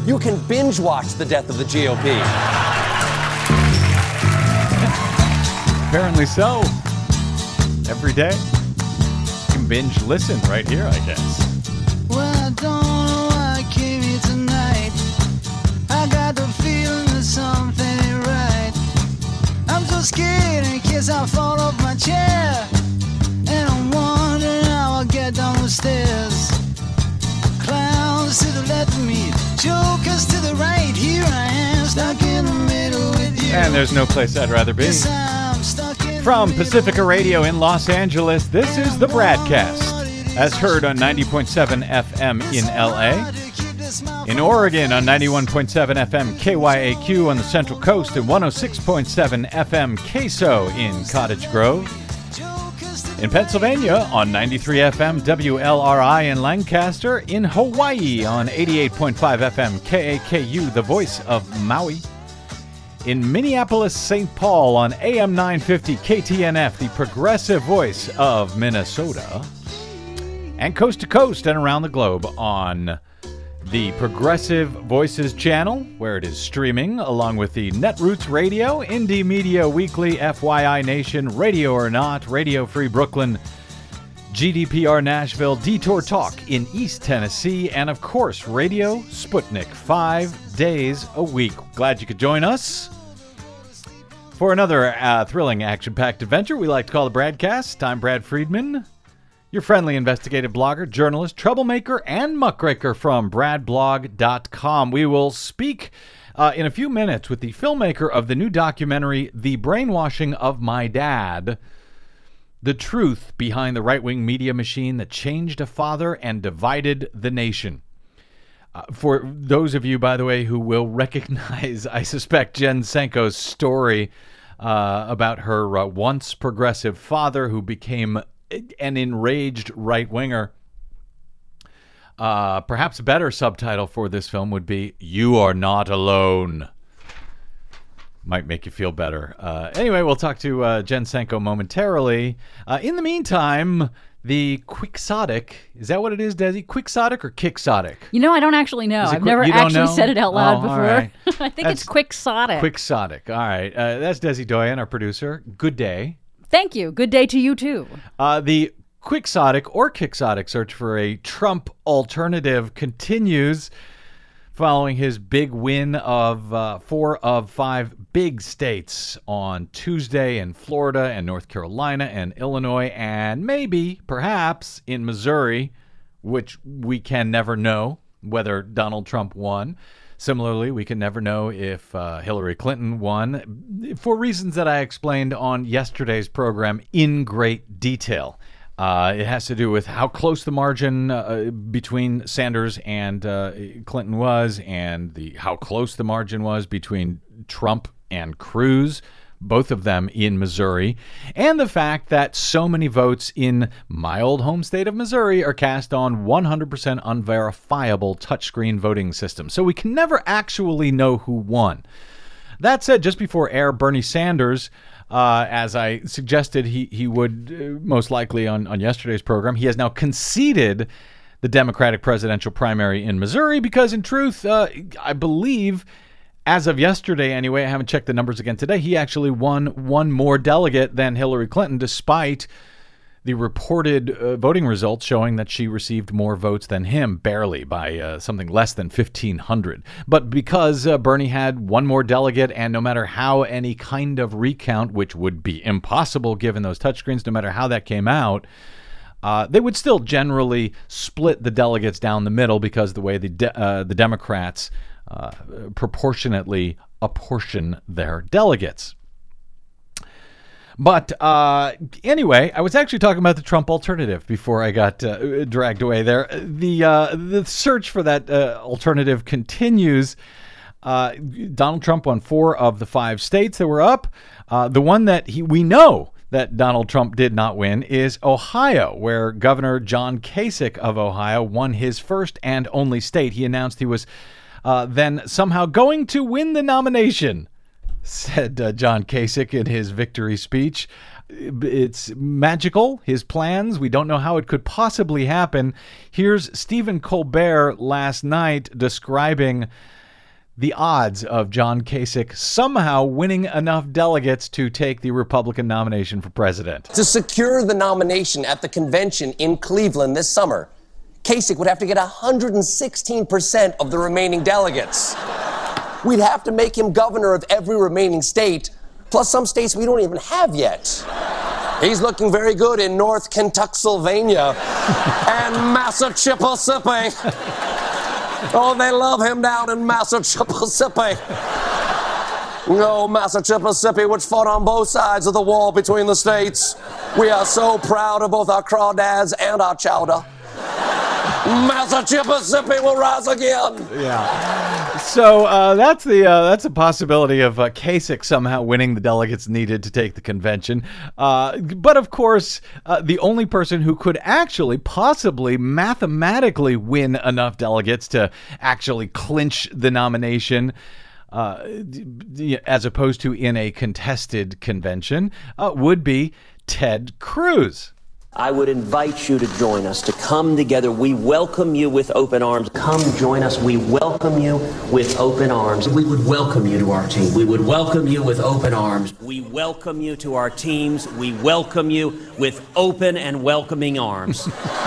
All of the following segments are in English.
You can binge watch the death of the GOP. Apparently so. Every day. You can binge listen right here, I guess. Well, I don't know why I came here tonight. I got the feeling that something ain't right. I'm so scared in case I fall off my chair. And I'm wondering how I'll get down the stairs. Clowns to the left of me, jokers to the right. Here I am, stuck in the middle with you. And there's no place I'd rather be. Yes, I'm stuck in From the middle. Pacifica Radio in Los Angeles, this is the Bradcast, as heard on 90.7 FM in LA. In Oregon on 91.7 FM KYAQ on the Central Coast and 106.7 FM KSO in Cottage Grove. In Pennsylvania on 93 FM WLRI in Lancaster. In Hawaii on 88.5 FM KAKU, the voice of Maui. In Minneapolis, St. Paul on AM 950 KTNF, the progressive voice of Minnesota. And coast to coast and around the globe on the Progressive Voices channel, where it is streaming, along with the Netroots Radio, Indie Media Weekly, FYI Nation, Radio or Not, Radio Free Brooklyn, GDPR Nashville, Detour Talk in East Tennessee, and of course, Radio Sputnik, 5 days a week. Glad you could join us for another thrilling, action-packed adventure we like to call the Bradcast. I'm Brad Friedman, your friendly investigative blogger, journalist, troublemaker, and muckraker from bradblog.com. We will speak in a few minutes with the filmmaker of the new documentary, The Brainwashing of My Dad, the truth behind the right-wing media machine that changed a father and divided the nation. For those of you, by the way, who will recognize, I suspect, Jen Senko's story about her once progressive father who became an enraged right-winger. Perhaps a better subtitle for this film would be, You Are Not Alone. Might make you feel better. Anyway, we'll talk to Jen Senko momentarily. In the meantime, the Quixotic, is that what it is, Desi? Quixotic or Quixotic? You know, I don't actually know. I've never You don't actually know? said it out loud Oh, before. all right. I think That's it's Quixotic. Quixotic. All right. That's Desi Doyen, our producer. Good day. Thank you. Good day to you, too. The Quixotic or Quixotic search for a Trump alternative continues following his big win of 4 of 5 big states on Tuesday in Florida and North Carolina and Illinois and maybe, perhaps, in Missouri, which we can never know whether Donald Trump won. Similarly, we can never know if Hillary Clinton won for reasons that I explained on yesterday's program in great detail. It has to do with how close the margin between Sanders and Clinton was, and how close the margin was between Trump and Cruz, both of them in Missouri, and the fact that so many votes in my old home state of Missouri are cast on 100% unverifiable touchscreen voting systems. So we can never actually know who won. That said, just before air, Bernie Sanders, as I suggested he would most likely on yesterday's program, he has now conceded the Democratic presidential primary in Missouri because, in truth, I believe, as of yesterday anyway, I haven't checked the numbers again today, he actually won one more delegate than Hillary Clinton, despite the reported voting results showing that she received more votes than him, barely, by something less than 1,500. But because Bernie had one more delegate, and no matter how any kind of recount, which would be impossible given those touchscreens, no matter how that came out, they would still generally split the delegates down the middle because the way the Democrats proportionately apportion their delegates. But anyway, I was actually talking about the Trump alternative before I got dragged away there. The search for that alternative continues. Donald Trump won 4 of the 5 states that were up. The one that we know that Donald Trump did not win is Ohio, where Governor John Kasich of Ohio won his first and only state. He announced he was then somehow going to win the nomination, said John Kasich in his victory speech. It's magical, his plans. We don't know how it could possibly happen. Here's Stephen Colbert last night describing the odds of John Kasich somehow winning enough delegates to take the Republican nomination for president. To secure the nomination at the convention in Cleveland this summer, Kasich would have to get 116% of the remaining delegates. We'd have to make him governor of every remaining state, plus some states we don't even have yet. He's looking very good in North Kentucksylvania and Massachusetts. Oh, they love him down in Massachusetts. Oh, Massachusetts, which fought on both sides of the wall between the states. We are so proud of both our crawdads and our chowder. Massachusetts will rise again. Yeah. So that's a possibility of Kasich somehow winning the delegates needed to take the convention. But of course, the only person who could actually possibly mathematically win enough delegates to actually clinch the nomination, as opposed to in a contested convention, would be Ted Cruz. I would invite you to join us, to come together. We welcome you with open arms. Come join us. We welcome you with open arms. We would welcome you to our team. We would welcome you with open arms. We welcome you to our teams. We welcome you with open and welcoming arms.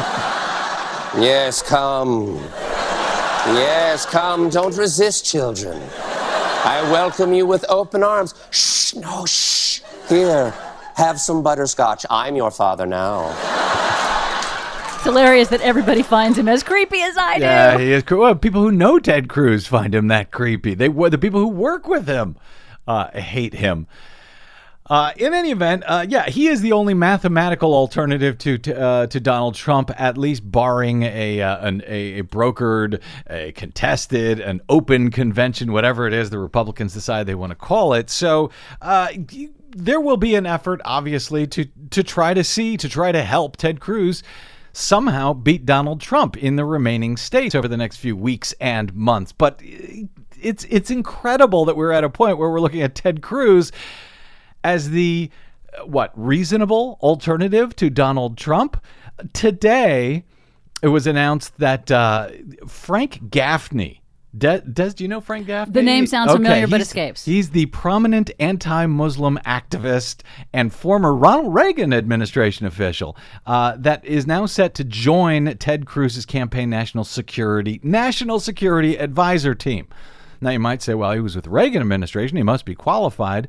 Yes, come. Yes, come. Don't resist, children. I welcome you with open arms. Shh, no, shh. Here. Have some butterscotch. I'm your father now. It's hilarious that everybody finds him as creepy as I do. Yeah, he is. Well, people who know Ted Cruz find him that creepy. The people who work with him hate him. In any event, he is the only mathematical alternative to Donald Trump, at least barring a brokered, a contested, an open convention, whatever it is the Republicans decide they want to call it. So there will be an effort, obviously, to try to help Ted Cruz somehow beat Donald Trump in the remaining states over the next few weeks and months. But it's incredible that we're at a point where we're looking at Ted Cruz as the reasonable alternative to Donald Trump. Today, it was announced that Frank Gaffney. Do you know Frank Gaffney? The name sounds familiar, but escapes. He's the prominent anti-Muslim activist and former Ronald Reagan administration official that is now set to join Ted Cruz's campaign national security advisor team. Now, you might say, well, he was with the Reagan administration. He must be qualified.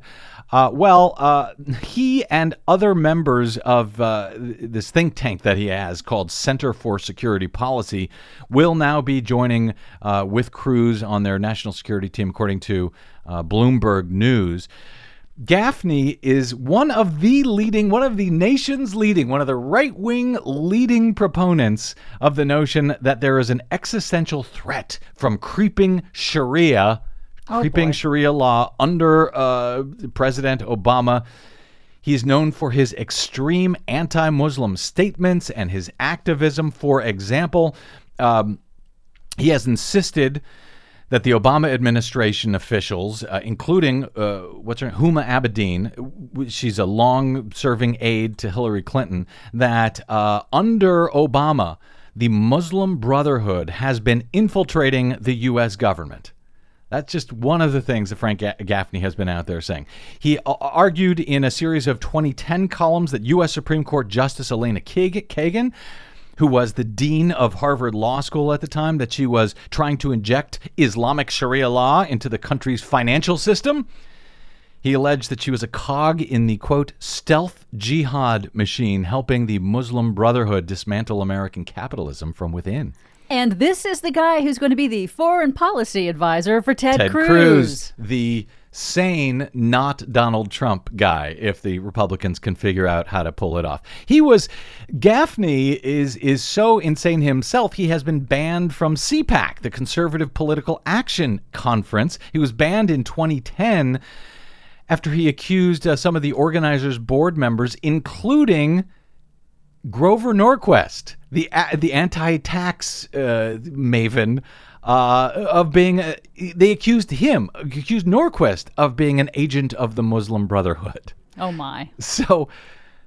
He and other members of this think tank that he has called Center for Security Policy will now be joining with Cruz on their national security team, according to Bloomberg News. Gaffney is one of the right-wing leading proponents of the notion that there is an existential threat from creeping Sharia law under President Obama. He's known for his extreme anti-Muslim statements and his activism. For example, he has insisted that the Obama administration officials, including Huma Abedin, she's a long-serving aide to Hillary Clinton, that under Obama, the Muslim Brotherhood has been infiltrating the U.S. government. That's just one of the things that Frank Gaffney has been out there saying. He argued in a series of 2010 columns that U.S. Supreme Court Justice Elena Kagan, who was the dean of Harvard Law School at the time, that she was trying to inject Islamic Sharia law into the country's financial system. He alleged that she was a cog in the, quote, stealth jihad machine, helping the Muslim Brotherhood dismantle American capitalism from within. And this is the guy who's going to be the foreign policy advisor for Ted Cruz, the sane, not Donald Trump guy, if the Republicans can figure out how to pull it off. Gaffney is so insane himself, he has been banned from CPAC, the Conservative Political Action Conference. He was banned in 2010 after he accused some of the organizers' board members, including Grover Norquist, the anti-tax maven, of being, they accused Norquist of being an agent of the Muslim Brotherhood. Oh my. So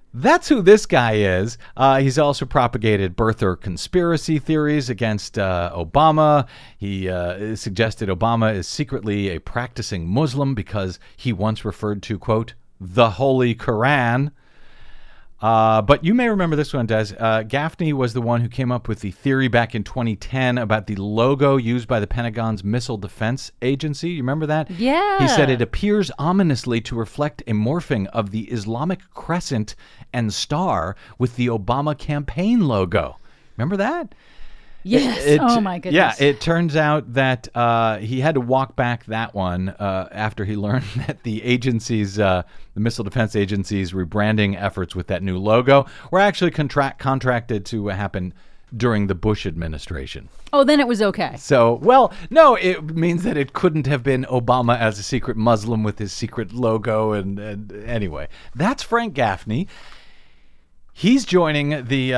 That's who this guy is. He's also propagated birther conspiracy theories against Obama. He suggested Obama is secretly a practicing Muslim because he once referred to, quote, the Holy Quran. But you may remember this one, Des. Gaffney was the one who came up with the theory back in 2010 about the logo used by the Pentagon's Missile Defense Agency. You remember that? Yeah. He said it appears ominously to reflect a morphing of the Islamic crescent and star with the Obama campaign logo. Remember that? Yes. Oh, my goodness. Yeah, it turns out that he had to walk back that one after he learned that the agency's, the Missile Defense Agency's rebranding efforts with that new logo were actually contracted to happen during the Bush administration. Oh, then it was okay. So, well, no, it means that it couldn't have been Obama as a secret Muslim with his secret logo. And anyway, that's Frank Gaffney. He's joining the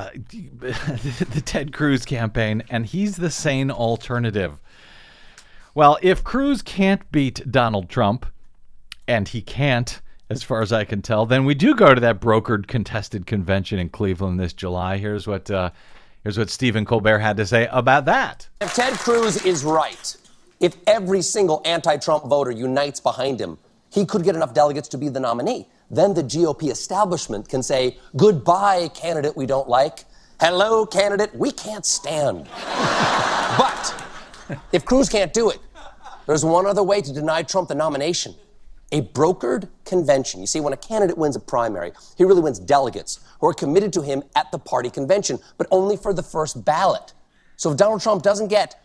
Ted Cruz campaign, and he's the sane alternative. Well, if Cruz can't beat Donald Trump, and he can't, as far as I can tell, then we do go to that brokered contested convention in Cleveland this July. Here's what Stephen Colbert had to say about that. If Ted Cruz is right, if every single anti-Trump voter unites behind him, he could get enough delegates to be the nominee. Then the GOP establishment can say, goodbye, candidate we don't like. Hello, candidate we can't stand. But if Cruz can't do it, there's one other way to deny Trump the nomination. A brokered convention. You see, when a candidate wins a primary, he really wins delegates who are committed to him at the party convention, but only for the first ballot. So if Donald Trump doesn't get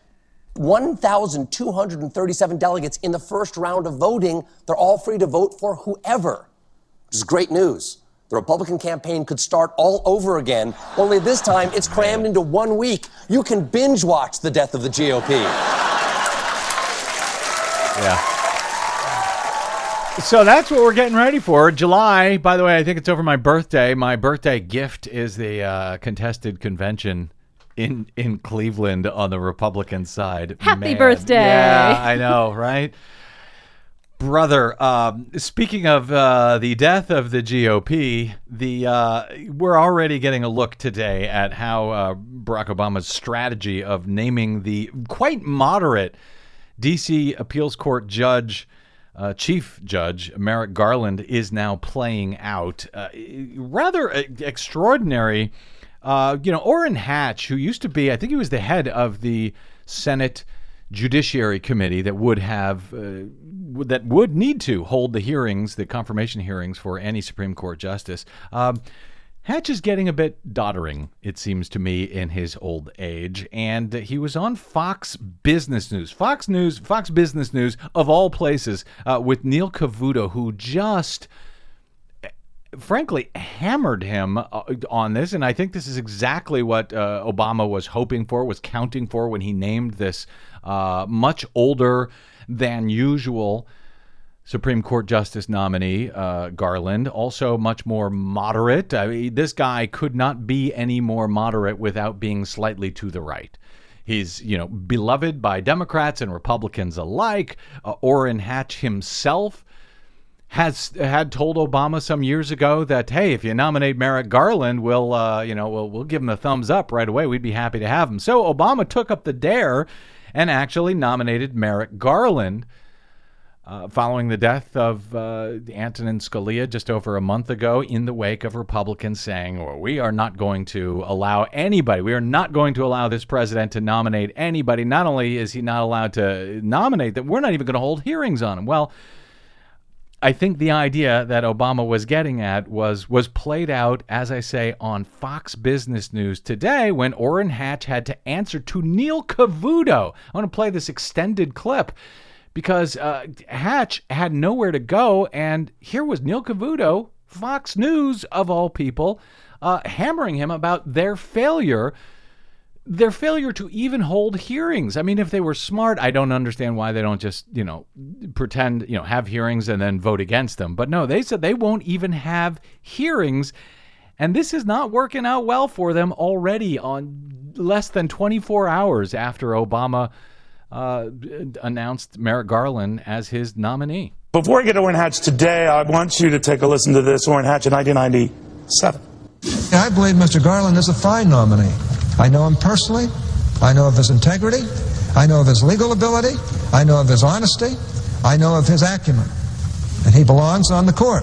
1,237 delegates in the first round of voting, they're all free to vote for whoever. Which is great news. The Republican campaign could start all over again, only this time it's crammed into 1 week. You can binge watch the death of the GOP. Yeah. So that's what we're getting ready for. July, by the way, I think it's over my birthday. My birthday gift is the contested convention in Cleveland on the Republican side. Happy birthday. Yeah, I know, right? Brother, speaking of the death of the GOP, we're already getting a look today at how Barack Obama's strategy of naming the quite moderate D.C. Appeals Court judge, Chief Judge Merrick Garland, is now playing out. Rather extraordinary. Orrin Hatch, who used to be, I think he was the head of the Senate Judiciary Committee that would need to hold the hearings, the confirmation hearings for any Supreme Court justice. Hatch is getting a bit doddering, it seems to me, in his old age, and he was on Fox Business News. Fox Business News, of all places, with Neil Cavuto, who just, frankly, hammered him on this, and I think this is exactly what Obama was hoping for, was counting for when he named this much older than usual Supreme Court Justice nominee, Garland. Also much more moderate. I mean, this guy could not be any more moderate without being slightly to the right. He's, beloved by Democrats and Republicans alike. Orrin Hatch himself had told Obama some years ago that, hey, if you nominate Merrick Garland, we'll give him a thumbs up right away. We'd be happy to have him. So Obama took up the dare and actually nominated Merrick Garland following the death of Antonin Scalia just over a month ago, in the wake of Republicans saying, well, we are not going to allow this president to nominate anybody. Not only is he not allowed to nominate them, we're not even going to hold hearings on him. Well, I think the idea that Obama was getting at was played out, as I say, on Fox Business News today when Orrin Hatch had to answer to Neil Cavuto. I want to play this extended clip because Hatch had nowhere to go, and here was Neil Cavuto, Fox News of all people, hammering him about their failure to even hold hearings. I mean, if they were smart, I don't understand why they don't just, pretend, have hearings and then vote against them. But no, they said they won't even have hearings. And this is not working out well for them already on less than 24 hours after Obama announced Merrick Garland as his nominee. Before I get to Orrin Hatch today, I want you to take a listen to this. Orrin Hatch in 1990 7. I believe Mr. Garland is a fine nominee. I know him personally. I know of his integrity. I know of his legal ability. I know of his honesty. I know of his acumen. And he belongs on the court.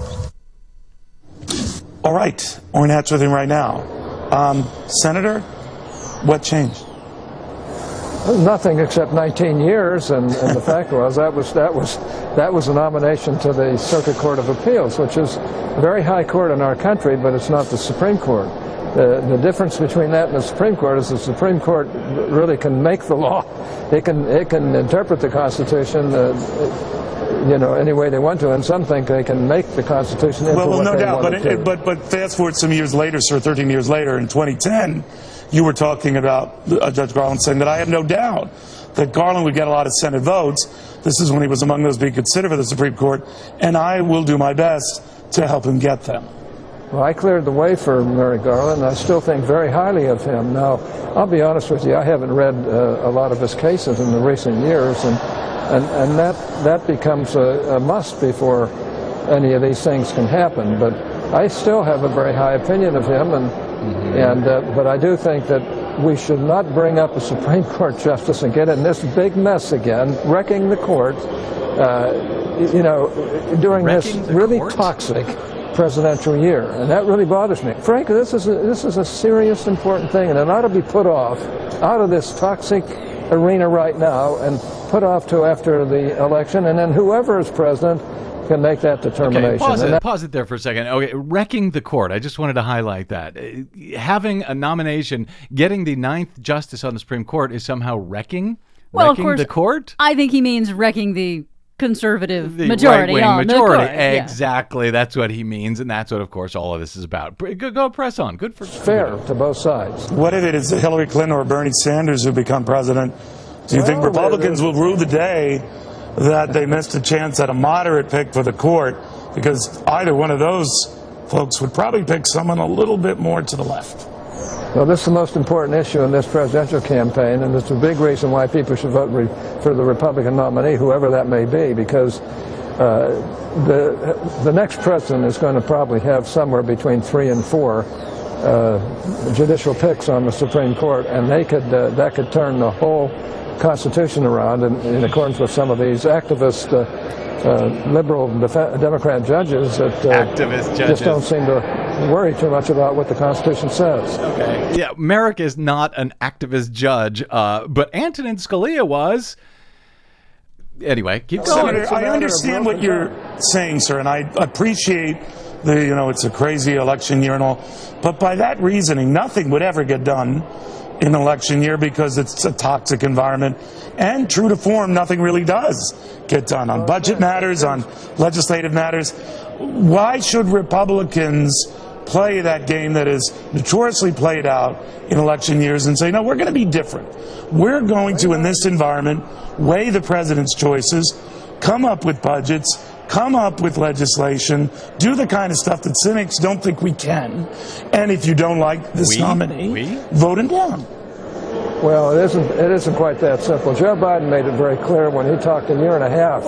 All right, Ornatte's with him right now. Senator, what changed? Nothing except 19 years, and the fact was that was a nomination to the Circuit Court of Appeals, which is a very high court in our country, but it's not the Supreme Court. The difference between that and the Supreme Court is the Supreme Court really can make the law. It can interpret the Constitution, any way they want to, and some think they can make the Constitution into what no they doubt. want to. But fast forward some years later, sir, 13 years later, in 2010, you were talking about Judge Garland saying that I have no doubt that Garland would get a lot of Senate votes. This is when he was among those being considered for the Supreme Court, and I will do my best to help him get them. Well, I cleared the way for Merrick Garland. I still think very highly of him. Now, I'll be honest with you, I haven't read a lot of his cases in the recent years, and that becomes a must before any of these things can happen. But I still have a very high opinion of him, but I do think that we should not bring up a Supreme Court justice and get in this big mess again, wrecking the court, during this really toxic presidential year, and that really bothers me. Frankly, this is a serious, important thing, and it ought to be put off out of this toxic arena right now and put off to after the election, and then whoever is president can make that determination. Okay, pause it there for a second. Okay, wrecking the court. I just wanted to highlight that. Having a nomination, getting the 9th justice on the Supreme Court is somehow wrecking of course, the court? I think he means wrecking the conservative majority on the court. Exactly. Yeah. That's what he means, and that's what, of course, all of this is about. Go press on. Good for fair to both sides. What if it is Hillary Clinton or Bernie Sanders who become president? Do you think Republicans will rue the day that they missed a chance at a moderate pick for the court? Because either one of those folks would probably pick someone a little bit more to the left. Well, this is the most important issue in this presidential campaign, and it's a big reason why people should vote for the Republican nominee, whoever that may be, because the next president is going to probably have somewhere between 3 and 4 judicial picks on the Supreme Court, and that could turn the whole Constitution around in accordance with some of these activist liberal Democrat judges that just don't seem to worry too much about what the Constitution says. Okay. Yeah, Merrick is not an activist judge, but Antonin Scalia was. Anyway, keep going. Senator, I understand what you're saying, sir, and I appreciate it's a crazy election year and all, but by that reasoning, nothing would ever get done in election year because it's a toxic environment, and true to form, nothing really does get done on budget matters, on legislative matters. Why should Republicans play that game that is notoriously played out in election years and say, no, we're going to be different. We're going to, in this environment, weigh the president's choices, come up with budgets, come up with legislation, do the kind of stuff that cynics don't think we can. And if you don't like this nominee, vote him down. Well, it isn't quite that simple. Joe Biden made it very clear when he talked a year and a half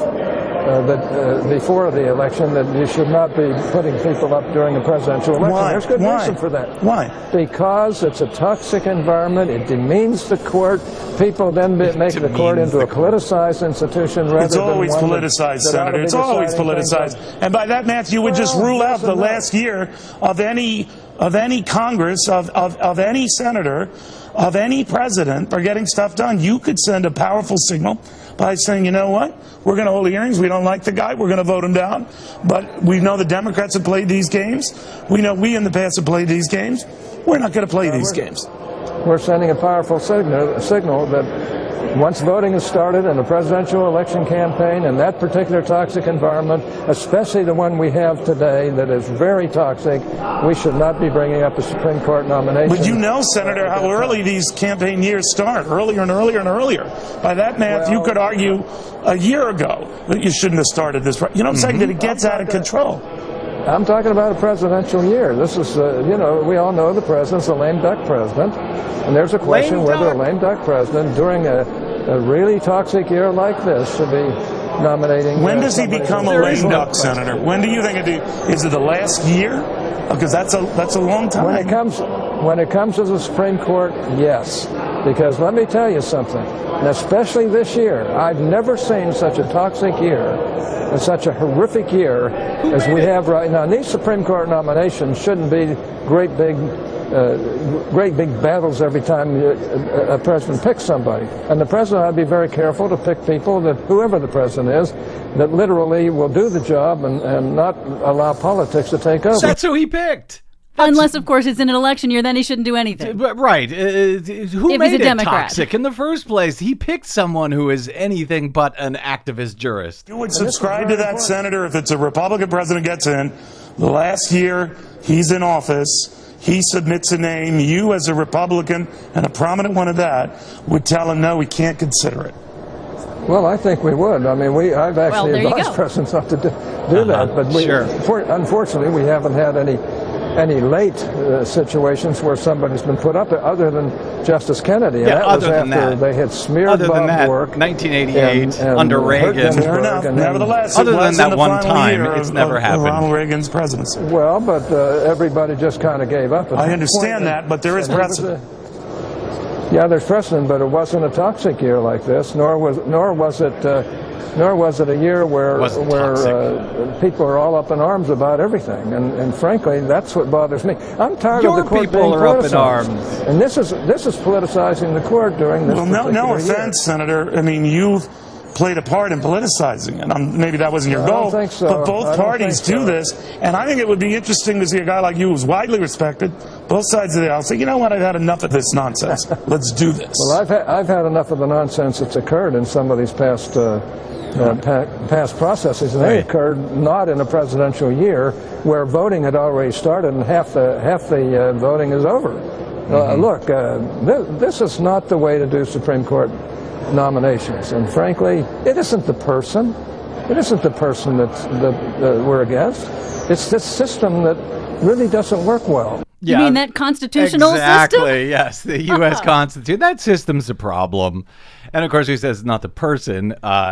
before the election that you should not be putting people up during the presidential election. Why? There's good reason for that. Why? Because it's a toxic environment. It demeans the court. People then make the court into a politicized institution rather it's always than one politicized, Senator. It's always politicized. And by that math, you would just rule out the last year of any Congress, of any senator, of any president for getting stuff done. You could send a powerful signal by saying, you know what, we're going to hold hearings. We don't like the guy. We're going to vote him down. But we know the Democrats have played these games. We know we in the past have played these games. We're not going to play these games. We're sending a powerful signal that once voting has started in a presidential election campaign in that particular toxic environment, especially the one we have today that is very toxic, we should not be bringing up a Supreme Court nomination. But you know, Senator, how early these campaign years start, earlier and earlier and earlier. By that math, you could argue a year ago that you shouldn't have started this. You know what I'm saying? That it gets out of control. I'm talking about a presidential year. This is, we all know the president's a lame duck president. And there's a question whether a lame duck president during a really toxic year like this should be nominating. When does he become a lame duck, Senator? When do you think is it the last year? Because that's a long time. When it comes to the Supreme Court, yes. Because let me tell you something, and especially this year, I've never seen such a toxic year and such a horrific year as we have right now. And these Supreme Court nominations shouldn't be great big battles every time a president picks somebody. And the president ought to be very careful to pick people that, whoever the president is, that literally will do the job and not allow politics to take over. That's who he picked. Unless, of course, it's in an election year, then he shouldn't do anything. Right. Who If made he's a it Democrat. toxic in the first place? He picked someone who is anything but an activist jurist. You would subscribe to that, Senator, if it's a Republican president gets in, the last year he's in office, he submits a name, you as a Republican, and a prominent one of that, would tell him, no, we can't consider it. Well, I think we would. I mean, I've actually there you advised go. presidents not to do that, but unfortunately, we haven't had any late situations where somebody's been put up, other than Justice Kennedy. And that was after they had smeared Bob Bork. 1988, under Reagan. Fair enough. Nevertheless, other it than was that in the one final time, year it's of- never of happened. Ronald Reagan's presidency. Well, but everybody just kind of gave up. I understand that, but there is precedent. Yeah, there's precedent, but it wasn't a toxic year like this, nor was it a year where people are all up in arms about everything. And frankly, that's what bothers me. I'm tired of the court people being are up in politicized. arms. And this is politicizing the court during this. Well, no particular offense, year. Senator. I mean, you've played a part in politicizing it. Maybe that wasn't your I goal, don't think so. but I both don't parties think do so. this. And I think it would be interesting to see a guy like you who's widely respected, both sides of the aisle, say, you know what, I've had enough of this nonsense. Let's do this. Well, I've had enough of the nonsense that's occurred in some of these past processes, and they occurred not in a presidential year where voting had already started and half the voting is over. Look, this is not the way to do Supreme Court nominations, and frankly, it isn't the person. It isn't the person that we're against. It's this system that really doesn't work well. You mean that constitutional system? Exactly, yes. The U.S. Constitution. That system's a problem. And, of course, he says it's not the person.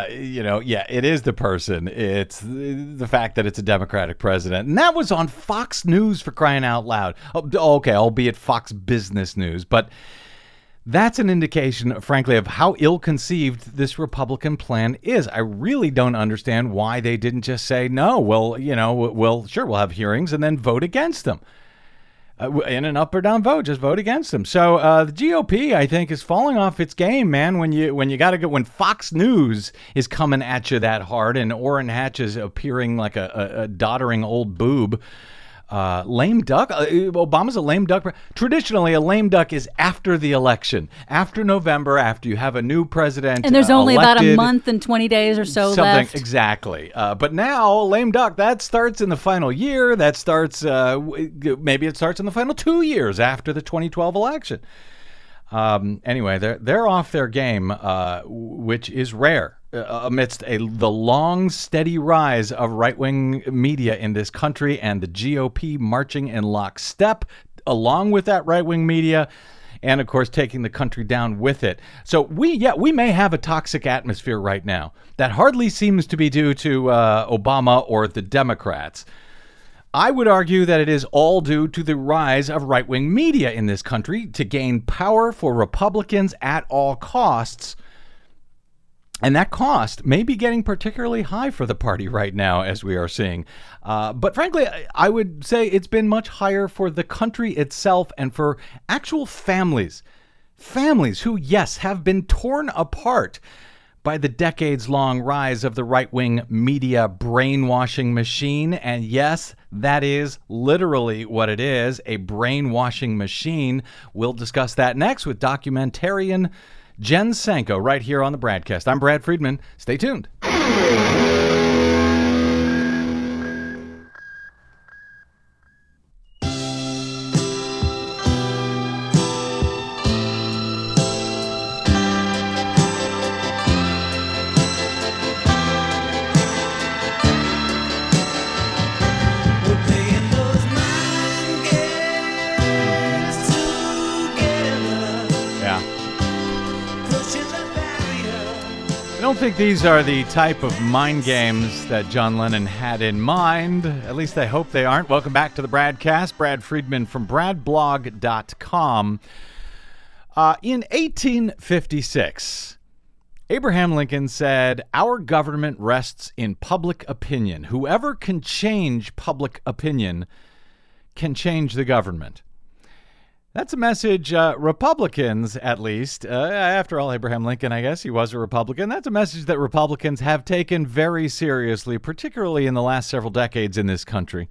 It is the person. It's the fact that it's a Democratic president. And that was on Fox News, for crying out loud. Okay, albeit Fox Business News. But that's an indication, frankly, of how ill-conceived this Republican plan is. I really don't understand why they didn't just say, no, well, we'll have hearings and then vote against them. In an up or down vote, just vote against them. So the GOP, I think, is falling off its game, man. When Fox News is coming at you that hard, and Orrin Hatch is appearing like a doddering old boob. Lame duck? Obama's a lame duck. Traditionally, a lame duck is after the election, after November, after you have a new president. And there's only elected, about a month and 20 days or so left. Exactly. But now, lame duck, that starts in the final year. That starts, maybe it starts in the final 2 years after the 2012 election. Anyway, they're off their game, which is rare. Amidst the long, steady rise of right-wing media in this country, and the GOP marching in lockstep along with that right-wing media, and of course taking the country down with it. So we may have a toxic atmosphere right now that hardly seems to be due to Obama or the Democrats. I would argue that it is all due to the rise of right-wing media in this country to gain power for Republicans at all costs. And that cost may be getting particularly high for the party right now, as we are seeing. But frankly, I would say it's been much higher for the country itself and for actual families. Families who, yes, have been torn apart by the decades-long rise of the right-wing media brainwashing machine. And yes, that is literally what it is, a brainwashing machine. We'll discuss that next with documentarian Jen Sanko right here on the Bradcast. I'm Brad Friedman. Stay tuned. don't think these are the type of mind games that John Lennon had in mind. At least I hope they aren't. Welcome back to the Bradcast. Brad Friedman from bradblog.com. In 1856, Abraham Lincoln said, "Our government rests in public opinion. Whoever can change public opinion can change the government." That's a message Republicans, at least, after all, Abraham Lincoln, I guess he was a Republican. That's a message that Republicans have taken very seriously, particularly in the last several decades in this country.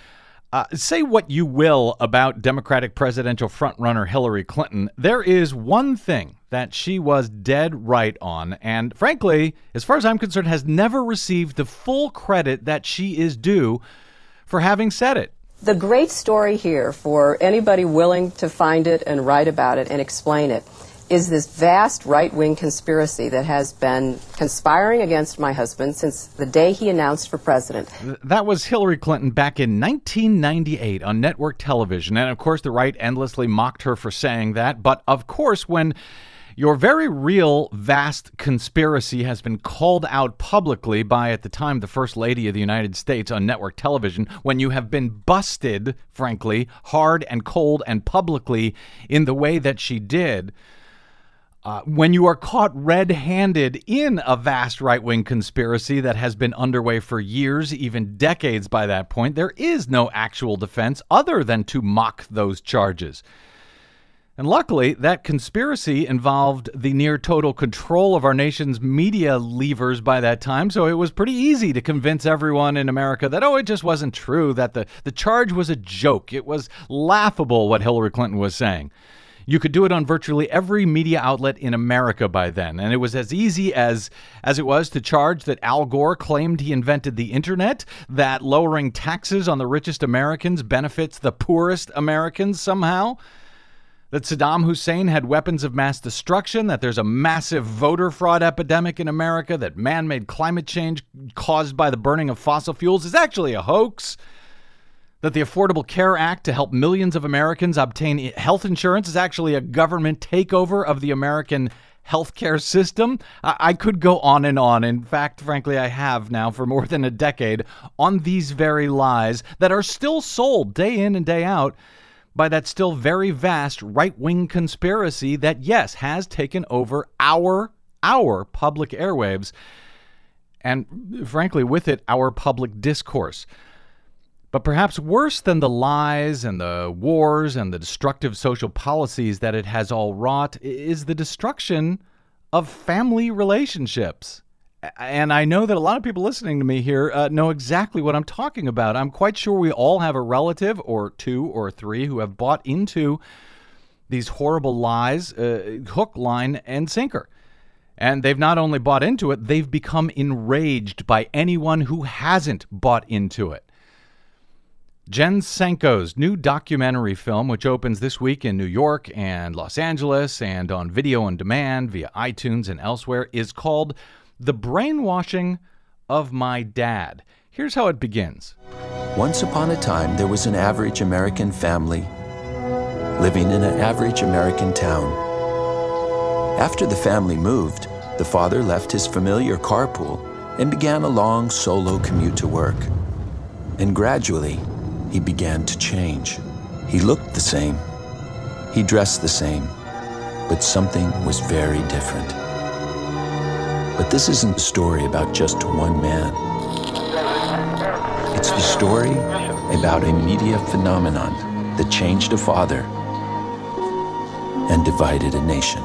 Say what you will about Democratic presidential frontrunner Hillary Clinton, there is one thing that she was dead right on, and frankly, as far as I'm concerned, has never received the full credit that she is due for having said it. The great story here, for anybody willing to find it and write about it and explain it, is this vast right-wing conspiracy that has been conspiring against my husband since the day he announced for president. That was Hillary Clinton back in 1998 on network television. And of course, the right endlessly mocked her for saying that. But of course, when your very real, vast conspiracy has been called out publicly by, at the time, the First Lady of the United States on network television, when you have been busted, frankly, hard and cold and publicly in the way that she did, when you are caught red-handed in a vast right-wing conspiracy that has been underway for years, even decades by that point, there is no actual defense other than to mock those charges. And luckily, that conspiracy involved the near total control of our nation's media levers by that time, so it was pretty easy to convince everyone in America that, it just wasn't true, that the charge was a joke. It was laughable what Hillary Clinton was saying. You could do it on virtually every media outlet in America by then, and it was as easy as it was to charge that Al Gore claimed he invented the internet, that lowering taxes on the richest Americans benefits the poorest Americans somehow, that Saddam Hussein had weapons of mass destruction, that there's a massive voter fraud epidemic in America, that man-made climate change caused by the burning of fossil fuels is actually a hoax, that the Affordable Care Act to help millions of Americans obtain health insurance is actually a government takeover of the American healthcare system. I could go on and on. In fact, frankly, I have now for more than a decade on these very lies that are still sold day in and day out by that still very vast right-wing conspiracy that, yes, has taken over our public airwaves and, frankly, with it, our public discourse. But perhaps worse than the lies and the wars and the destructive social policies that it has all wrought is the destruction of family relationships. And I know that a lot of people listening to me here know exactly what I'm talking about. I'm quite sure we all have a relative or two or three who have bought into these horrible lies, hook, line, and sinker. And they've not only bought into it, they've become enraged by anyone who hasn't bought into it. Jen Sanko's new documentary film, which opens this week in New York and Los Angeles and on video on demand via iTunes and elsewhere, is called The Brainwashing of My Dad. Here's how it begins. Once upon a time, there was an average American family living in an average American town. After the family moved, the father left his familiar carpool and began a long solo commute to work. And gradually, he began to change. He looked the same. He dressed the same. But something was very different. But this isn't a story about just one man. It's the story about a media phenomenon that changed a father and divided a nation.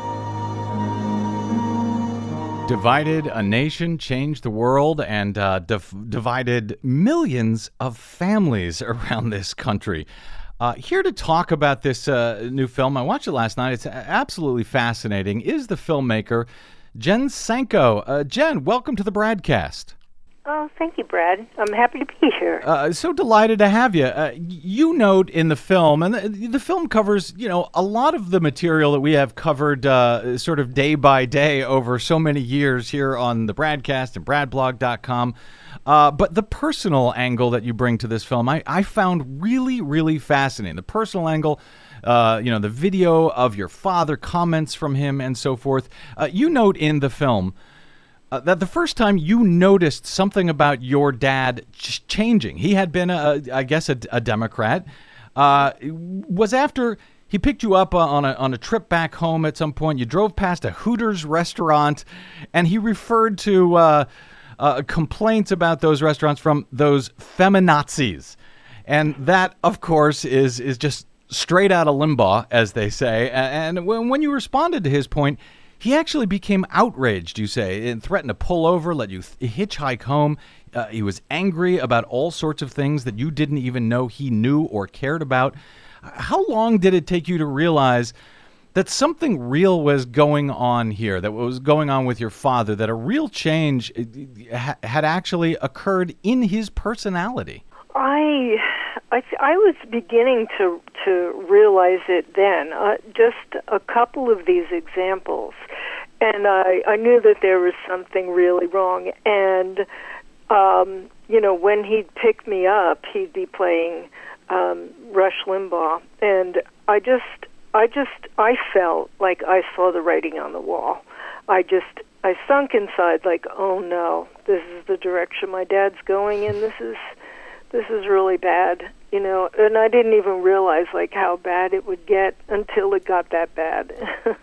Divided a nation, changed the world, and divided millions of families around this country. Here to talk about this new film, I watched it last night. It's absolutely fascinating, is the filmmaker Jen Sanko. Jen, welcome to the Bradcast. Oh, thank you, Brad. I'm happy to be here. So delighted to have you. You note in the film, and the film covers, a lot of the material that we have covered sort of day by day over so many years here on the Bradcast and bradblog.com. But the personal angle that you bring to this film, I found really, really fascinating. The personal angle, the video of your father, comments from him, and so forth. You note in the film that the first time you noticed something about your dad changing. He had been, I guess, a Democrat. Was after he picked you up on a trip back home at some point. You drove past a Hooters restaurant, and he referred to complaints about those restaurants from those feminazis. And that, of course, is just straight out of Limbaugh, as they say. And when you responded to his point, he actually became outraged, you say, and threatened to pull over, let you hitchhike home. He was angry about all sorts of things that you didn't even know he knew or cared about. How long did it take you to realize that something real was going on here, that was going on with your father, that a real change had actually occurred in his personality? I was beginning to realize it then. Just a couple of these examples, and I knew that there was something really wrong. And when he'd pick me up, he'd be playing Rush Limbaugh, and I felt like I saw the writing on the wall. I sunk inside, like, oh no, this is the direction my dad's going in. This is really bad, and I didn't even realize like how bad it would get until it got that bad.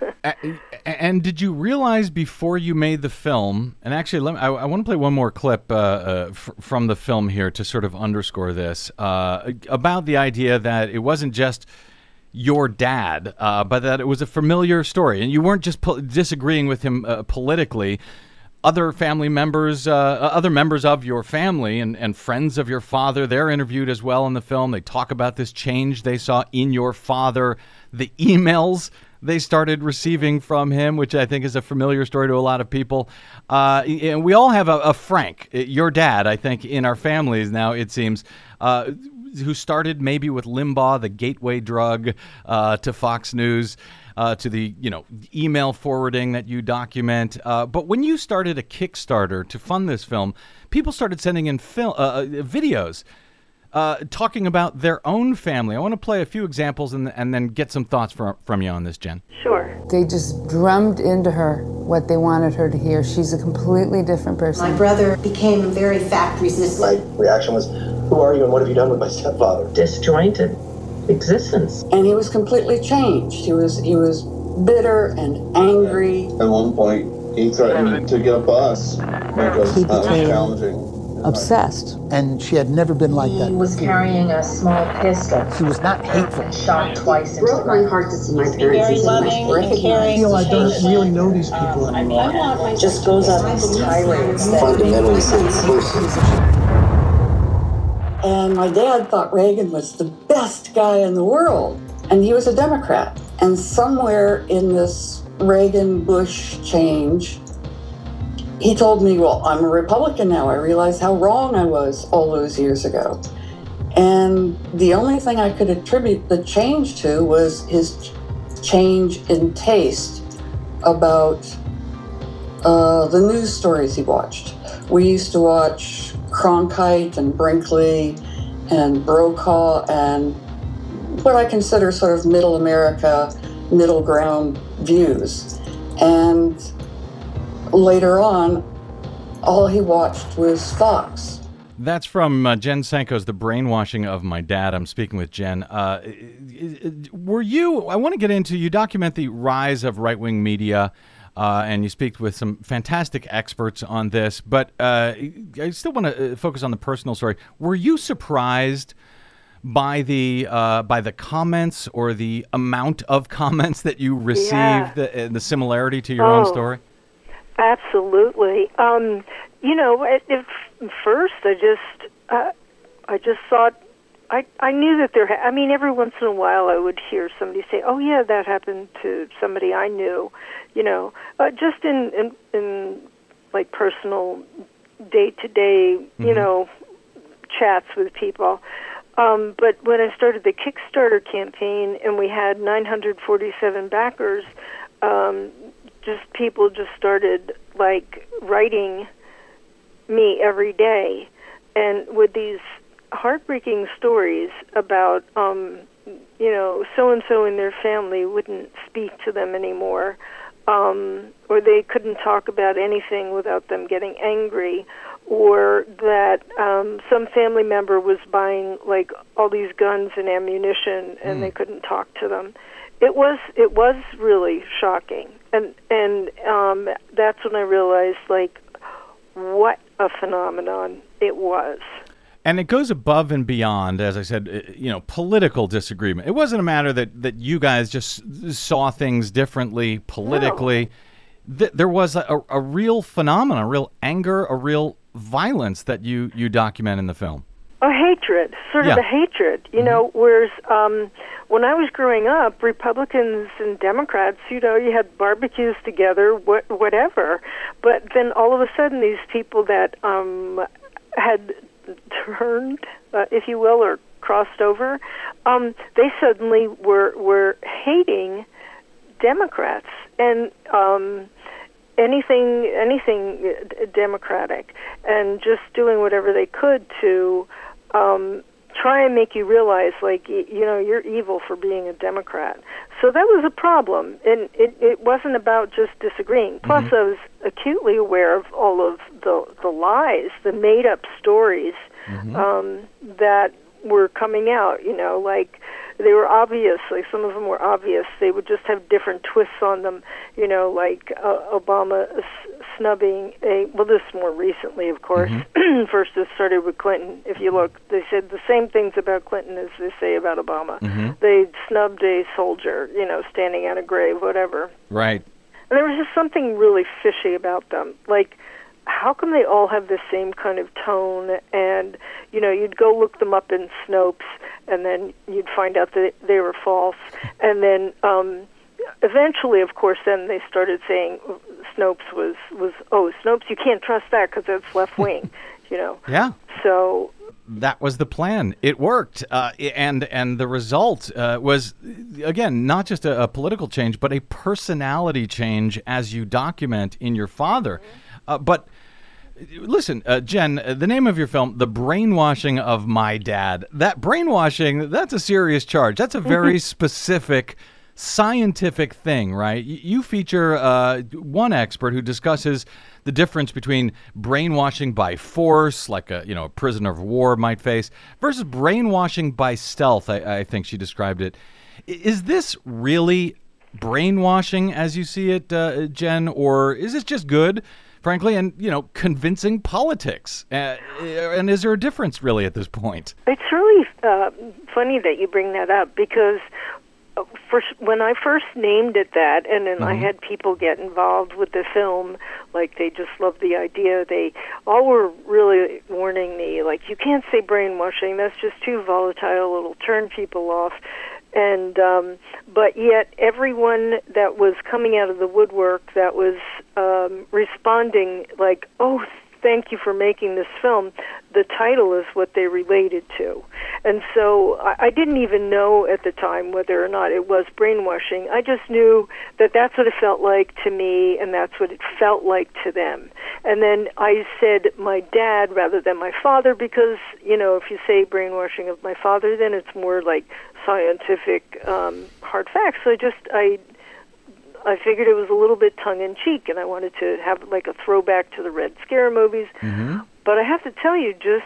And did you realize before you made the film, and actually I want to play one more clip from the film here to sort of underscore this, about the idea that it wasn't just your dad, but that it was a familiar story, and you weren't just disagreeing with him politically. Other family members, other members of your family and friends of your father, they're interviewed as well in the film. They talk about this change they saw in your father, the emails they started receiving from him, which I think is a familiar story to a lot of people. And we all have a Frank, your dad, I think, in our families now, it seems, who started maybe with Limbaugh, the gateway drug to Fox News, to the email forwarding that you document. But when you started a Kickstarter to fund this film, people started sending in videos talking about their own family. I want to play a few examples and then get some thoughts from you on this, Jen. Sure. They just drummed into her what they wanted her to hear. She's a completely different person. My brother became very fact resistant. My reaction was, who are you and what have you done with my stepfather? Disjointed existence. And he was completely changed. He was bitter and angry. At one point, he threatened to get a bus because he that was became challenging. Obsessed. And she had never been like that. He was carrying a small pistol. She was not hateful. Shot twice into broke my heart to see my parents. Very loving, I feel I don't really know these people anymore. Just goes on these tirades. Fundamentally senseless. And my dad thought Reagan was the best guy in the world. And he was a Democrat. And somewhere in this Reagan-Bush change, he told me, well, I'm a Republican now. I realize how wrong I was all those years ago. And the only thing I could attribute the change to was his change in taste about the news stories he watched. We used to watch Cronkite and Brinkley and Brokaw and what I consider sort of middle America, middle ground views. And later on, all he watched was Fox. That's from Jen Sanko's The Brainwashing of My Dad. I'm speaking with Jen. I want to get into, you document the rise of right-wing media, and you speak with some fantastic experts on this, but I still want to focus on the personal story. Were you surprised by the comments or the amount of comments that you received, the similarity to your own story? Absolutely. At first I just thought, I knew that every once in a while I would hear somebody say, oh yeah, that happened to somebody I knew, just in like personal day-to-day, chats with people. But when I started the Kickstarter campaign and we had 947 backers, people just started like writing me every day, and with these heartbreaking stories about so and so in their family wouldn't speak to them anymore. or they couldn't talk about anything without them getting angry, or that some family member was buying like all these guns and ammunition and they couldn't talk to them. It was really shocking, and that's when I realized like what a phenomenon it was. And it goes above and beyond, as I said, political disagreement. It wasn't a matter that you guys just saw things differently politically. No. There was a real phenomenon, a real anger, a real violence that you document in the film. A hatred, sort of a hatred, you know, whereas when I was growing up, Republicans and Democrats, you had barbecues together, whatever. But then all of a sudden, these people that had turned, if you will, or crossed over, they suddenly were hating Democrats and anything democratic, and just doing whatever they could to try and make you realize, like, you're evil for being a Democrat. So that was a problem, and it wasn't about just disagreeing. Plus, I was acutely aware of all of the lies, the made-up stories that were coming out, like they were obvious, like some of them were obvious. They would just have different twists on them, like Obama snubbing this more recently, of course. First it started with Clinton. If you look, they said the same things about Clinton as they say about Obama. They snubbed a soldier, standing at a grave, whatever. Right. And there was just something really fishy about them. Like, how come they all have the same kind of tone? And, you'd go look them up in Snopes, and then you'd find out that they were false. And then eventually, of course, then they started saying Snopes was Snopes, you can't trust that because it's left-wing, Yeah. So that was the plan. It worked. And the result was, again, not just a political change, but a personality change as you document in your father. But listen, Jen, the name of your film, The Brainwashing of My Dad. That brainwashing, that's a serious charge. That's a very specific scientific thing, right? You feature one expert who discusses the difference between brainwashing by force, like a prisoner of war might face, versus brainwashing by stealth, I think she described it. Is this really brainwashing as you see it, Jen, or is it just good, frankly, and, convincing politics? And is there a difference, really, at this point? It's really funny that you bring that up, because when I first named it that, and then I had people get involved with the film, like they just loved the idea. They all were really warning me, like, you can't say brainwashing, that's just too volatile, it'll turn people off. And but yet everyone that was coming out of the woodwork that was responding like, oh, thank you for making this film, the title is what they related to. And so I didn't even know at the time whether or not it was brainwashing. I just knew that that's what it felt like to me, and that's what it felt like to them. And then I said my dad rather than my father, because, if you say brainwashing of my father, then it's more like scientific hard facts. So I figured it was a little bit tongue-in-cheek, and I wanted to have like a throwback to the Red Scare movies. But I have to tell you, just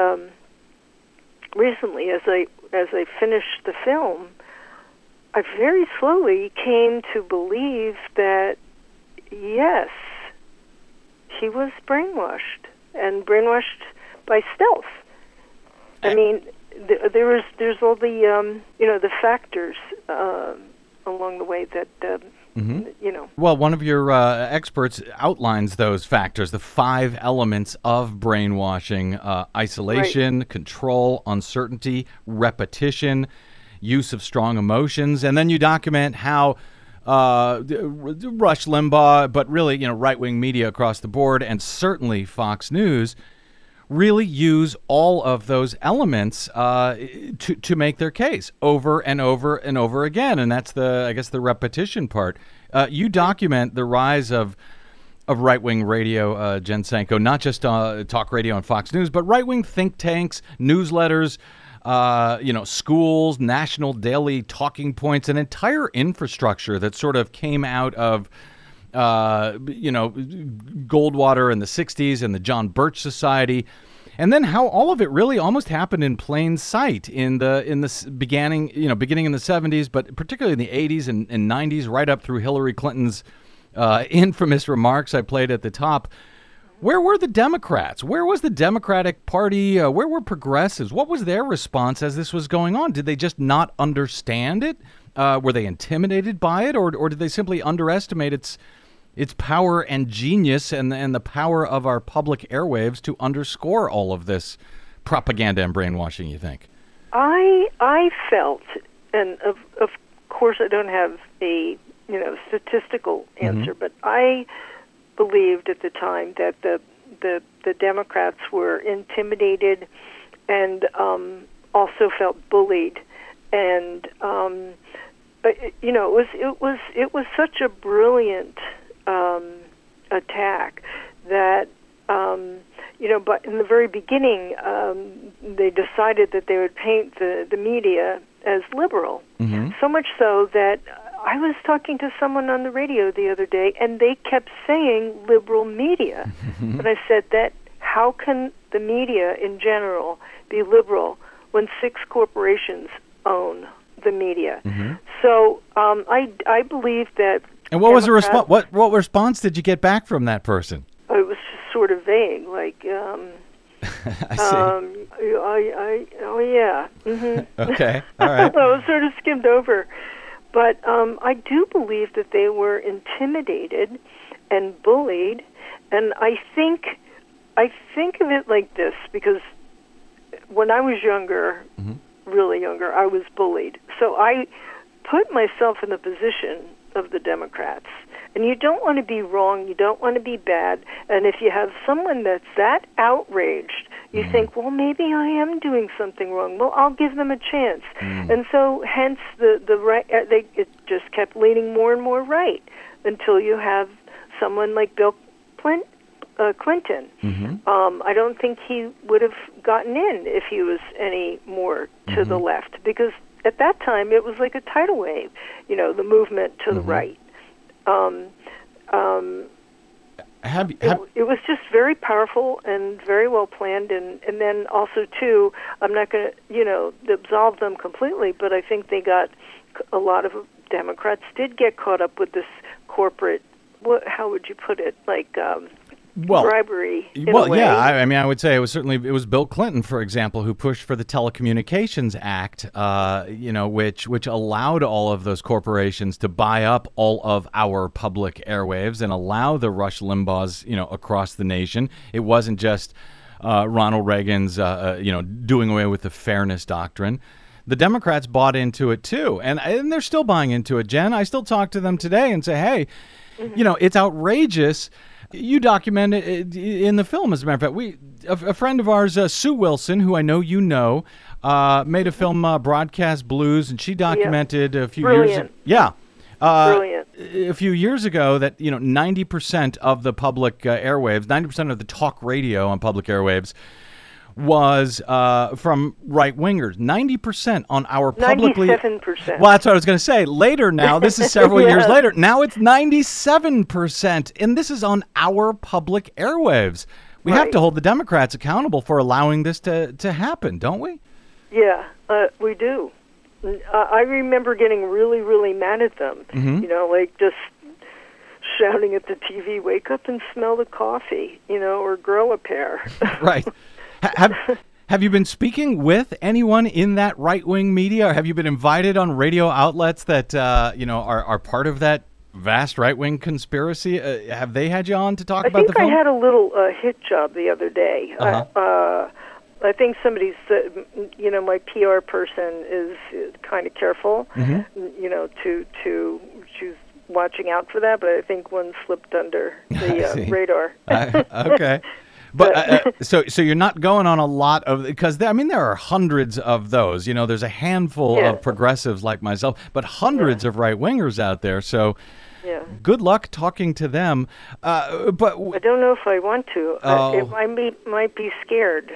recently, as I finished the film, I very slowly came to believe that, yes, he was brainwashed, and brainwashed by stealth. I mean, there's all the the factors along the way that Well, one of your experts outlines those factors, the 5 elements of brainwashing: isolation, control, uncertainty, repetition, use of strong emotions, and then you document how Rush Limbaugh, but really, right-wing media across the board, and certainly Fox News, really use all of those elements to make their case over and over and over again. And that's the repetition part. You document the rise of right-wing radio, Jen Sanko, not just talk radio and Fox News, but right-wing think tanks, newsletters, schools, national daily talking points, an entire infrastructure that sort of came out of Goldwater in the 60s and the John Birch Society. And then how all of it really almost happened in plain sight in the beginning in the 70s, but particularly in the 80s and 90s, right up through Hillary Clinton's infamous remarks I played at the top. Where were the Democrats? Where was the Democratic Party? Where were progressives? What was their response as this was going on? Did they just not understand it? Were they intimidated by it, or did they simply underestimate its power and genius and the power of our public airwaves to underscore all of this propaganda and brainwashing, you think? I felt, and of course I don't have a statistical answer, but I believed at the time that the Democrats were intimidated and also felt bullied, and it was such a brilliant attack that but in the very beginning they decided that they would paint the media as liberal, so much so that I was talking to someone on the radio the other day, and they kept saying liberal media. And I said that how can the media in general be liberal when 6 corporations own the media? So I believe that. And what was the response? What response did you get back from that person? It was just sort of vague, like. I see. Oh yeah. Okay. All right. I was sort of skimmed over. But I do believe that they were intimidated and bullied, and I think of it like this, because when I was younger, really younger, I was bullied. So I put myself in the position of the Democrats. And you don't want to be wrong, you don't want to be bad, and if you have someone that's that outraged, you think, well, maybe I am doing something wrong. Well, I'll give them a chance. And so, hence, the right, it just kept leaning more and more right until you have someone like Bill Clinton. I don't think he would have gotten in if he was any more to the left, because at that time it was like a tidal wave, the movement to the right. It was just very powerful and very well planned, and then also too, I'm not going to absolve them completely, but I think they got a lot of Democrats did get caught up with this corporate. How would you put it? Like bribery. Yeah. I mean, I would say it was Bill Clinton, for example, who pushed for the Telecommunications Act, which allowed all of those corporations to buy up all of our public airwaves and allow the Rush Limbaughs, across the nation. It wasn't just Ronald Reagan's, doing away with the fairness doctrine. The Democrats bought into it too, and they're still buying into it. Jen, I still talk to them today and say, hey, it's outrageous. You document it in the film, as a matter of fact. A friend of ours, Sue Wilson, who I know you know, made a film, Broadcast Blues, and she documented a few years. Brilliant. A few years ago, that 90% of the public airwaves, 90% of the talk radio on public airwaves, was from right-wingers. 90% on our publicly... 97%. Well, that's what I was going to say. Later now, this is several years later, now it's 97%, and this is on our public airwaves. We have to hold the Democrats accountable for allowing this to happen, don't we? Yeah, we do. I remember getting really, really mad at them, like just shouting at the TV, wake up and smell the coffee, or grow a pair. Right. Have you been speaking with anyone in that right-wing media, or have you been invited on radio outlets that are part of that vast right-wing conspiracy? Have they had you on to talk about the film? I think I had a little hit job the other day. I think somebody said, my PR person is kind of careful, to she's watching out for that, but I think one slipped under the radar. Okay. But so you're not going on a lot of, because there are hundreds of those. There's a handful of progressives like myself, but hundreds of right wingers out there. So good luck talking to them. But I don't know if I want to. I might be scared.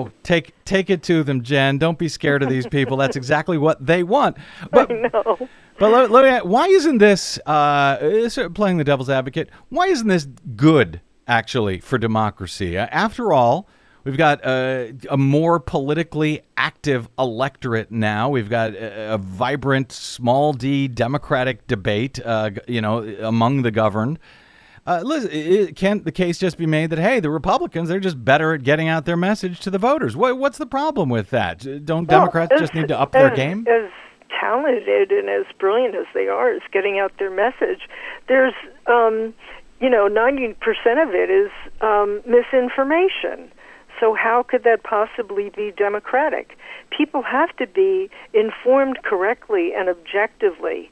Take it to them, Jen. Don't be scared of these people. That's exactly what they want. But, I know. But why isn't this, playing the devil's advocate, why isn't this good, actually, for democracy? After all, we've got a more politically active electorate now. We've got a vibrant, small d democratic debate, among the governed. Can't the case just be made that, hey, the Republicans, they're just better at getting out their message to the voters? What's the problem with that? Don't Democrats just need to up their game? As talented and as brilliant as they are as getting out their message, there's, 90% of it is misinformation. So how could that possibly be democratic? People have to be informed correctly and objectively.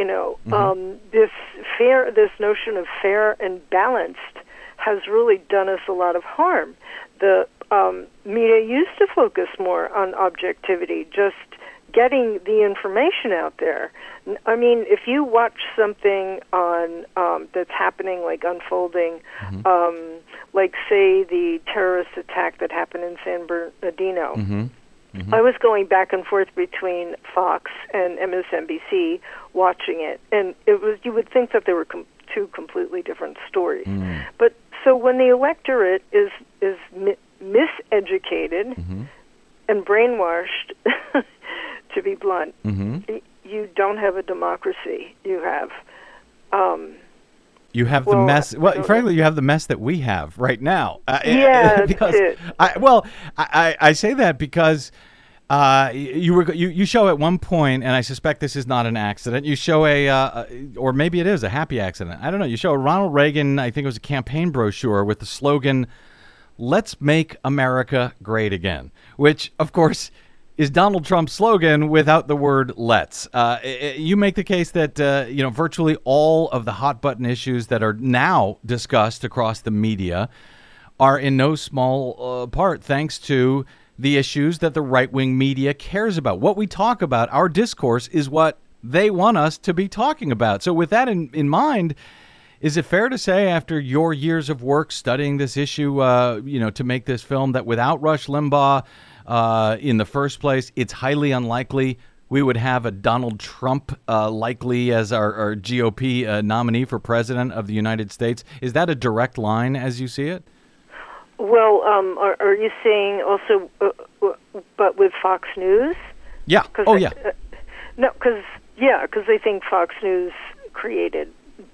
This notion of fair and balanced has really done us a lot of harm. The media used to focus more on objectivity, just getting the information out there. I mean, if you watch something on that's happening, like unfolding, like say the terrorist attack that happened in San Bernardino. I was going back and forth between Fox and MSNBC watching it, and you would think that they were two completely different stories. But so when the electorate is miseducated and brainwashed, to be blunt, you don't have a democracy. You have the mess. Well, frankly, you have the mess that we have right now. Because I say that because you show at one point, and I suspect this is not an accident. You show or maybe it is a happy accident. I don't know. You show a Ronald Reagan, I think it was a campaign brochure with the slogan, "Let's make America great again," which, of course, is Donald Trump's slogan without the word "let's." You make the case that virtually all of the hot button issues that are now discussed across the media are in no small part thanks to the issues that the right-wing media cares about. What we talk about, our discourse, is what they want us to be talking about. So with that in mind, is it fair to say, after your years of work studying this issue, to make this film, that without Rush Limbaugh, in the first place, it's highly unlikely we would have a Donald Trump likely as our GOP nominee for president of the United States? Is that a direct line as you see it? Well, are you saying also, but with Fox News? Yeah. No, because they think Fox News created,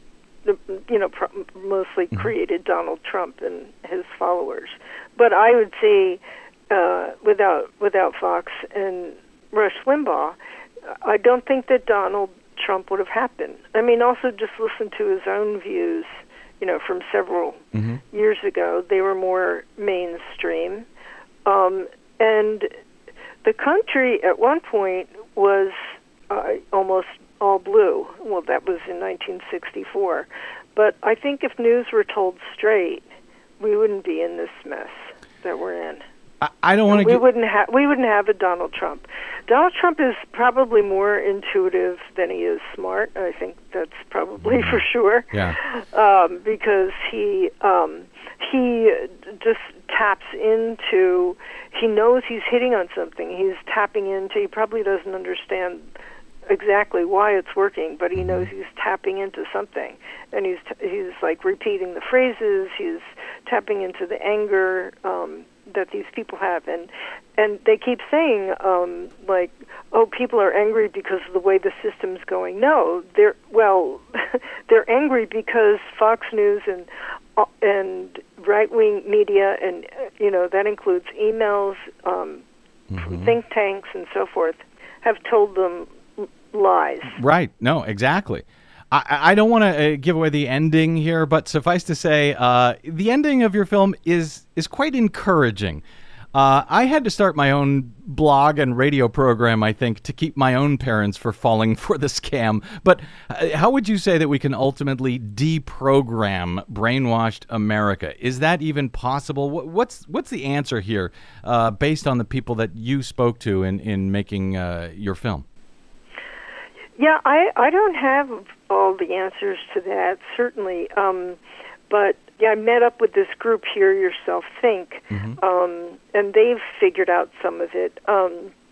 mostly created Donald Trump and his followers. But I would say, without Fox and Rush Limbaugh, I don't think that Donald Trump would have happened. I mean, also just listen to his own views, from several years ago. They were more mainstream. And the country at one point was almost all blue. Well, that was in 1964. But I think if news were told straight, we wouldn't be in this mess that we're in. I don't want to. We wouldn't have a Donald Trump. Donald Trump is probably more intuitive than he is smart. I think that's probably for sure. Yeah. Because he just taps into. He knows he's hitting on something. He's tapping into. He probably doesn't understand exactly why it's working, but he knows he's tapping into something, and he's like repeating the phrases. He's tapping into the anger that these people have, and they keep saying people are angry because of the way the system's going. No, they're angry because Fox News and right-wing media, and that includes emails, think tanks, and so forth, have told them lies. Right. No, exactly. I don't want to give away the ending here, but suffice to say, the ending of your film is quite encouraging. I had to start my own blog and radio program, I think, to keep my own parents from falling for the scam. But how would you say that we can ultimately deprogram brainwashed America? Is that even possible? What's the answer here, based on the people that you spoke to in making your film? Yeah, I don't have all the answers to that, certainly. But yeah, I met up with this group, Hear Yourself Think, and they've figured out some of it.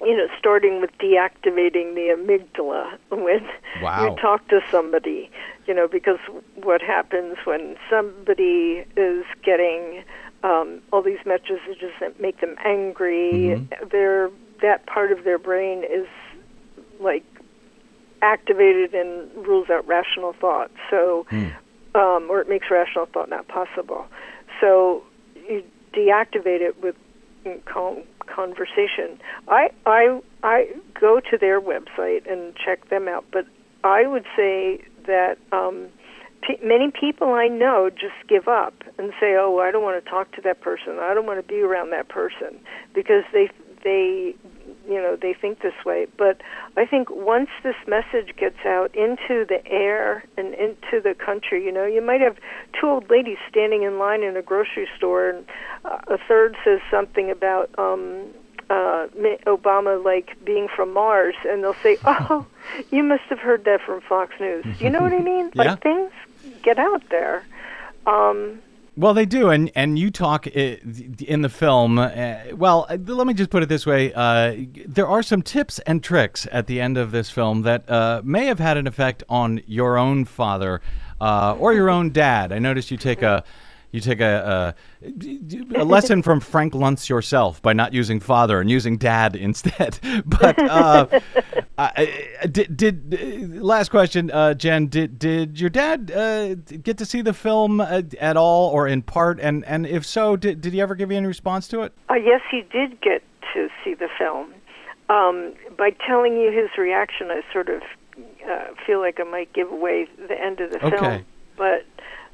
starting with deactivating the amygdala when you talk to somebody, because what happens when somebody is getting all these messages that make them angry, that part of their brain is like activated and rules out rational thought. So, or it makes rational thought not possible. So you deactivate it with calm conversation. I go to their website and check them out, but I would say that many people I know just give up and say, "Oh, I don't want to talk to that person. I don't want to be around that person," because they think this way. But I think once this message gets out into the air and into the country, you might have two old ladies standing in line in a grocery store, and a third says something about Obama like being from Mars, and they'll say, "Oh, you must have heard that from Fox News." You know what I mean? Yeah. Like, things get out there. Well, they do, and you talk in the film. Let me just put it this way: there are some tips and tricks at the end of this film that may have had an effect on your own father or your own dad. I noticed you take a lesson from Frank Luntz yourself by not using father and using dad instead. But last question, Jen, did your dad get to see the film at all or in part? And if so, did he ever give you any response to it? Yes, he did get to see the film. By telling you his reaction, I sort of feel like I might give away the end of the film. But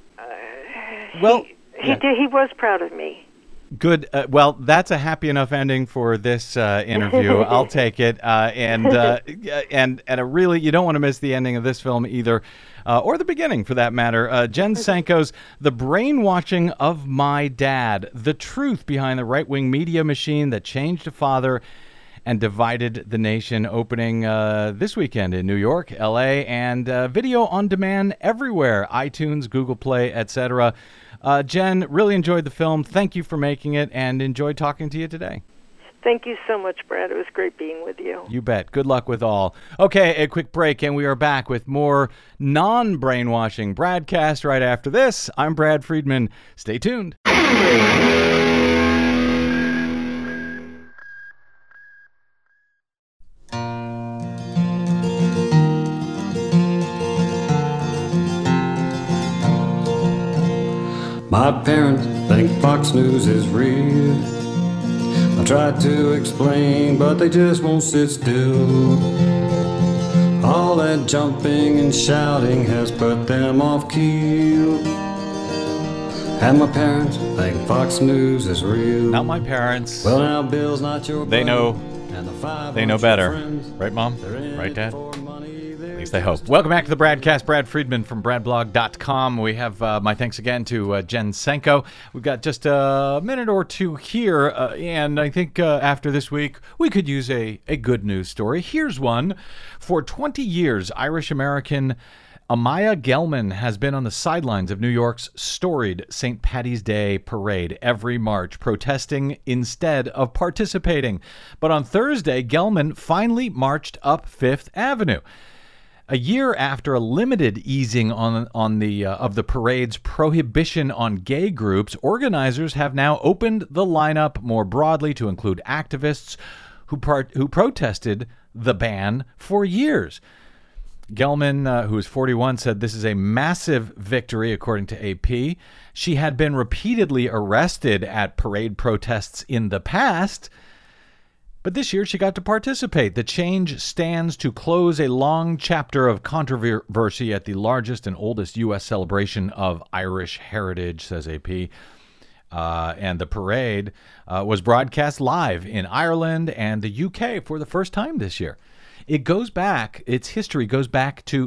he did. He was proud of me. Good. Well, that's a happy enough ending for this interview. I'll take it. And a really, you don't want to miss the ending of this film either, or the beginning for that matter. Jen Sanko's "The Brainwashing of My Dad: The Truth Behind the Right-Wing Media Machine That Changed a Father and Divided the Nation," opening this weekend in New York, L.A., and video on demand everywhere, iTunes, Google Play, etc. Jen, really enjoyed the film. Thank you for making it, and enjoyed talking to you today. Thank you so much, Brad. It was great being with you. You bet. Good luck with all. Okay, a quick break, and we are back with more non-brainwashing Bradcast right after this. I'm Brad Friedman. Stay tuned. My parents think Fox News is real. I tried to explain, but they just won't sit still. All that jumping and shouting has put them off keel. And my parents think Fox News is real. Not my parents. Well, now Bill's not your They know. and the five They know better. Right, Mom? Right, Dad? At least I hope. Welcome back to the Bradcast. Brad Friedman from BradBlog.com. We have my thanks again to Jen Sanko. We've got just a minute or two here, and I think after this week, we could use a good news story. Here's one. For 20 years, Irish-American Amaya Gelman has been on the sidelines of New York's storied St. Paddy's Day parade every March, protesting instead of participating. But on Thursday, Gelman finally marched up Fifth Avenue. A year after a limited easing on the parade's prohibition on gay groups, organizers have now opened the lineup more broadly to include activists who protested the ban for years. Gelman, who is 41, said this is a massive victory, according to AP. She had been repeatedly arrested at parade protests in the past, but this year she got to participate. The change stands to close a long chapter of controversy at the largest and oldest U.S. celebration of Irish heritage, says AP. And the parade was broadcast live in Ireland and the UK for the first time this year. Its history goes back to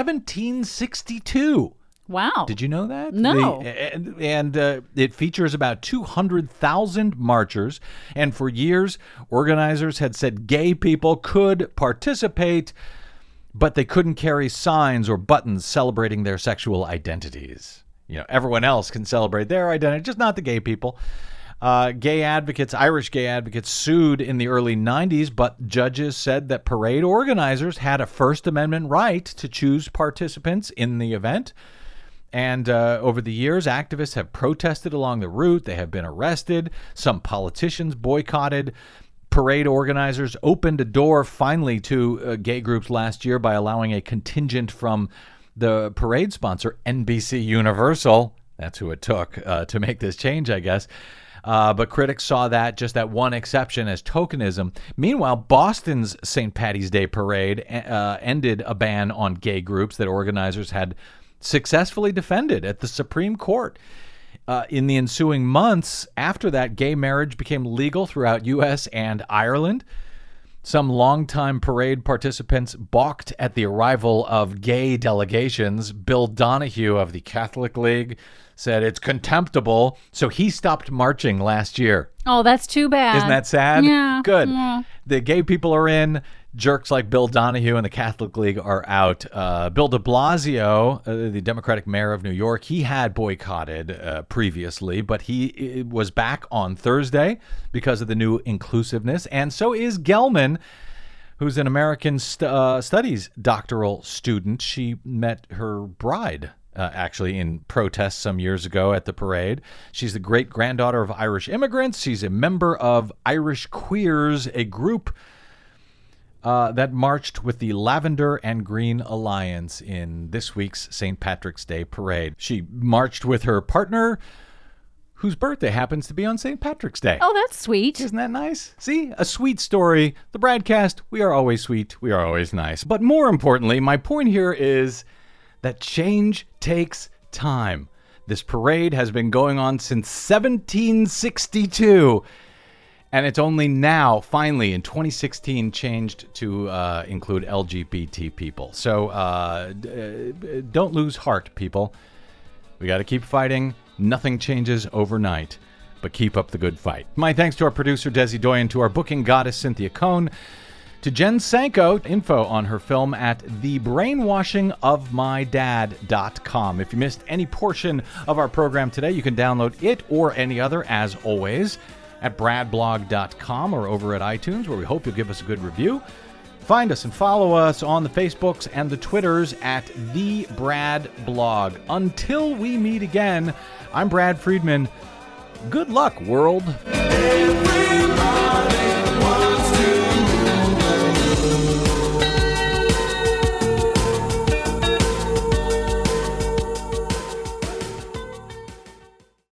1762. Wow. Did you know that? No. And it features about 200,000 marchers. And for years, organizers had said gay people could participate, but they couldn't carry signs or buttons celebrating their sexual identities. You know, everyone else can celebrate their identity, just not the gay people. Irish gay advocates sued in the early 90s, but judges said that parade organizers had a First Amendment right to choose participants in the event. And over the years, activists have protested along the route. They have been arrested. Some politicians boycotted. Parade organizers opened a door finally to gay groups last year by allowing a contingent from the parade sponsor, NBC Universal. That's who it took to make this change, I guess. But critics saw that one exception as tokenism. Meanwhile, Boston's St. Paddy's Day parade ended a ban on gay groups that organizers had successfully defended at the Supreme Court. In the ensuing months after that, gay marriage became legal throughout U.S. and Ireland. Some longtime parade participants balked at the arrival of gay delegations. Bill Donahue of the Catholic League said it's contemptible, so he stopped marching last year. Oh, that's too bad. Isn't that sad? Yeah. Good. Yeah. The gay people are in. Jerks like Bill Donahue and the Catholic League are out. Bill de Blasio, the Democratic mayor of New York, he had boycotted previously, but he was back on Thursday because of the new inclusiveness. And so is Gelman, who's an American studies doctoral student. She met her bride actually in protest some years ago at the parade. She's the great-granddaughter of Irish immigrants. She's a member of Irish Queers, a group that marched with the Lavender and Green Alliance in this week's St. Patrick's Day parade. She marched with her partner, whose birthday happens to be on St. Patrick's Day. Oh, that's sweet. Isn't that nice? See? A sweet story. The Bradcast, we are always sweet. We are always nice. But more importantly, my point here is that change takes time. This parade has been going on since 1762. And it's only now, finally, in 2016, changed to include LGBT people. So don't lose heart, people. We got to keep fighting. Nothing changes overnight, but keep up the good fight. My thanks to our producer, Desi Doyen, to our booking goddess, Cynthia Cohn, to Jen Sanko. Info on her film at thebrainwashingofmydad.com. If you missed any portion of our program today, you can download it or any other, as always, at bradblog.com or over at iTunes, where we hope you'll give us a good review. Find us and follow us on the Facebooks and the Twitters at The Brad Blog. Until we meet again, I'm Brad Friedman. Good luck, world. Everybody wants to